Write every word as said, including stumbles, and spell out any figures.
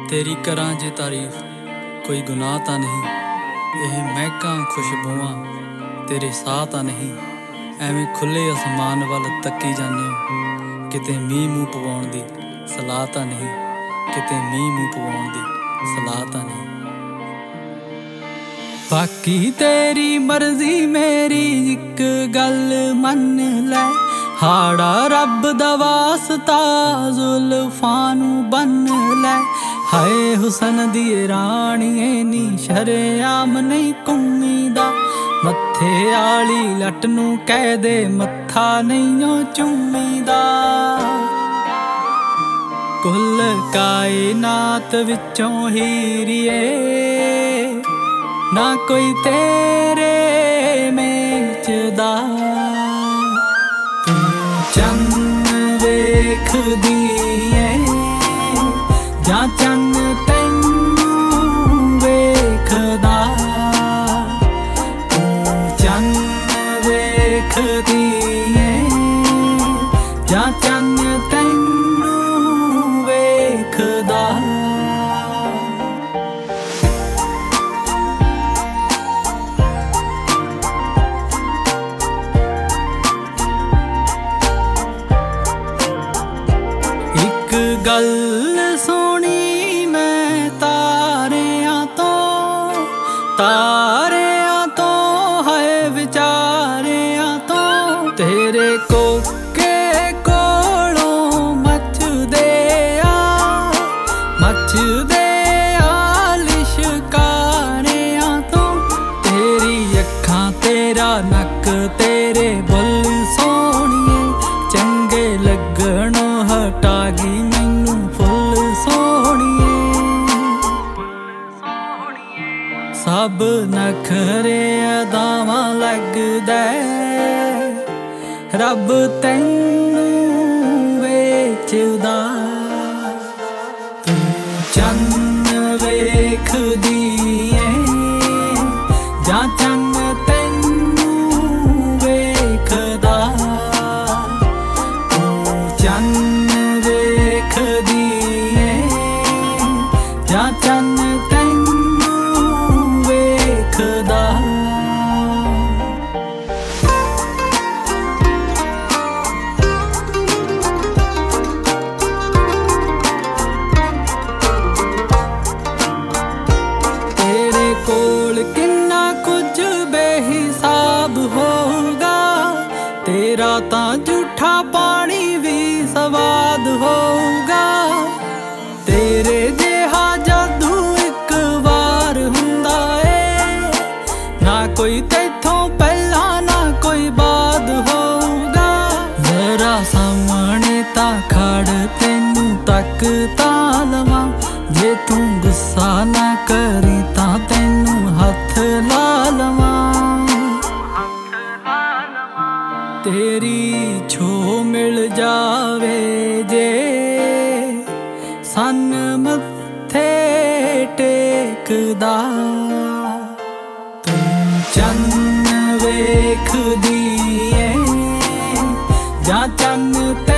तेरी करां जे तारीफ कोई गुनाह तां नहीं, ਇਹ ਮਹਿਕਾਂ ਖੁਸ਼ਬੂਆਂ ਤੇਰੇ ਸਾਹ ਤਾਂ ਨਹੀਂ। ਐਵੇਂ ਖੁੱਲ੍ਹੇ ਅਸਮਾਨ ਵੱਲ ਤੱਕੀ ਜਾਂਦੇ ਹੋ, ਕਿਤੇ ਮੀਂਹ ਮੂੰਹ ਪਵਾਉਣ ਦੀ ਸਲਾਹ ਤਾਂ ਨਹੀਂ, ਕਿਤੇ ਮੀਂਹ ਮੂੰਹ ਪਵਾਉਣ ਦੀ ਸਲਾਹ ਤਾਂ ਨਹੀਂ। ਬਾਕੀ ਤੇਰੀ ਮਰਜ਼ੀ ਮੇਰੀ ਇੱਕ ਗੱਲ ਮੰਨ ਲੈ, ਹਾੜਾ ਰੱਬ ਦਾ ਵਾਸਤਾ ਜ਼ੁਲਫਾਂ ਨੂੰ ਬੰਨ ਲੈ। ਹਾਏ ਹੁਸਨ ਦੀ ਰਾਣੀਏ ਨੀ ਸ਼ਰੇਆਮ ਨਹੀਂ ਘੁੰਮੀਦਾ, ਮੱਥੇ ਆਲੀ ਲੱਟ ਨੂੰ ਕਹਿ ਦੇ ਮੱਥਾ ਨਹੀਂ ਓ ਚੁੰਮੀਦਾ। ਕੁੱਲ ਕਾਇਨਾਤ ਵਿੱਚੋਂ ਹੀਰੀਏ ਨਾ ਕੋਈ ਤੇਰੇ ਮੇਚਦਾ, ਤੂੰ ਚੰਨ ਵੇਖਦੀ ਏ ਜਾਂ ਚੰਨ ਤੈਨੂੰ ਵੇਖਦਾ, ਤੂੰ ਚੰਨ ਵੇਖਦੀ ਏ ਜਾਂ ਚੰਨ ਤੈਨੂੰ ਵੇਖਦਾ। ਇੱਕ ਗੱਲ ਸੁਣੀ ਮੈਂ ਤਾਰਿਆਂ ਤੋਂ, ਤਾਰਿਆਂ ਤੋਂ ਹੈ ਵਿਚਾਰਿਆਂ ਤੋਂ, ਤੇਰੇ ਕੋਕੇ ਕੋਲੋਂ ਮੱਚਦੇ ਆ ਮੱਚਦੇ ਆ ਲਿਸ਼ਕਾਰਿਆਂ ਤੋਂ। ਤੇਰੀ ਅੱਖਾਂ ਤੇਰਾ ਨੱਕ ਤੇਰੇ ਬੁੱਲ ਸੋਹਣੀਏ, ਚੰਗੇ ਲੱਗਣੋਂ ਹਟਾ ਗਈ ਮੈਨੂੰ ਫੁੱਲ ਸੋਹਣੀਏ। ਸਭ ਨਖਰੇ ਅਦਾਵਾਂ ਲੱਗਦਾ ਰੱਬ ਤੈਨੂੰ ਵੇਚਦਾ, ਤੂੰ ਚੰਨ ਵੇਖਦੀ ਏ ਜਾਂ ਚੰਨ ਤੈਨੂੰ ਵੇਖਦਾ, ਤੂੰ ਚੰਨ ਵੇਖਦੀ ਏ ਜਾਂ ਚੰਨ ਤੈਨੂੰ ਵੇਖਦਾ। ਤੇਰੇ ਕੋਲ ਕਿੰਨਾ ਕੁਝ ਬੇਹਿਸਾਬ ਹੋਊਗਾ, ਤੇਰਾ ਤਾਂ ਝੂਠਾ ਪਾਣੀ ਵੀ ਸਵਾਦ ਹੋਊਗਾ। ਤੇਰੇ ਜਿਹਾ ਜਾਦੂ ਇੱਕ ਵਾਰ ਹੁੰਦਾ ਏ, ਨਾ ਕੋਈ ਤੈਥੋਂ ਪਹਿਲਾਂ ਨਾ ਕੋਈ ਬਾਅਦ ਹੋਊਗਾ। ਜ਼ਰਾ ਸਾਹਮਣੇ ਤਾਂ ਖੜ ਤੈਨੂੰ ਤੱਕ ਤਾਂ ਲਵਾਂ, ਜੇ ਤੂੰ ਗੁੱਸਾ ਨਾ ਕਰੀ ਤਾਂ ਤੈਨੂੰ ਹੱਥ ਲਾ ਲਵਾਂ। ਤੇਰੀ ਛੋ ਮਿਲ ਜਾਵੇ ਜੇ ਸੰਨ ਮੱਥੇ ਟੇਕਦਾ, ਤੂੰ ਚੰਨ ਵੇਖਦੀ ਏ ਜਾਂ ਚੰਨ ਤੇ